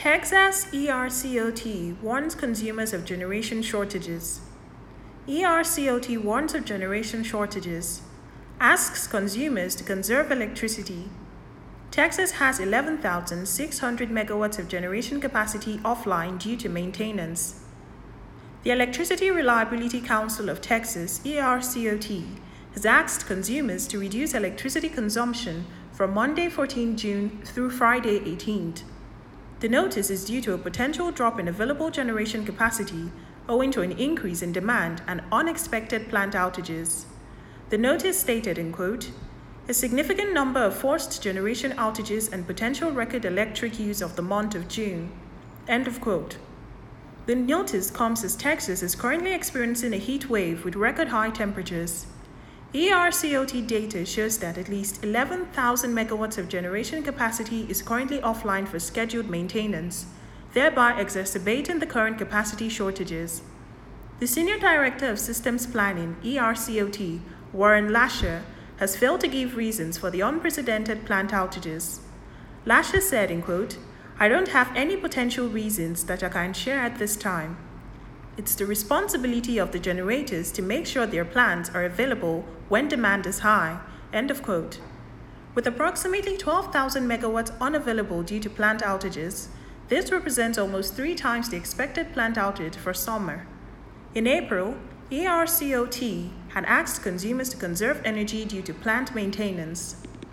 Texas ERCOT warns consumers of generation shortages. ERCOT warns of generation shortages, asks consumers to conserve electricity. Texas has 11,600 megawatts of generation capacity offline due to maintenance. The Electricity Reliability Council of Texas, ERCOT, has asked consumers to reduce electricity consumption from Monday 14 June through Friday 18th. The notice is due to a potential drop in available generation capacity owing to an increase in demand and unexpected plant outages. The notice stated, in quote, "A significant number of forced generation outages and potential record electric use of the month of June," end of quote. The notice comes as Texas is currently experiencing a heat wave with record high temperatures. ERCOT data shows that at least 11,000 megawatts of generation capacity is currently offline for scheduled maintenance, thereby exacerbating the current capacity shortages. The Senior Director of Systems Planning, ERCOT, Warren Lasher, has failed to give reasons for the unprecedented plant outages. Lasher said, in quote, "I don't have any potential reasons that I can share at this time. It's the responsibility of the generators to make sure their plants are available when demand is high," end of quote. With approximately 12,000 megawatts unavailable due to plant outages, this represents almost 3 times the expected plant outage for summer. In April, ERCOT had asked consumers to conserve energy due to plant maintenance.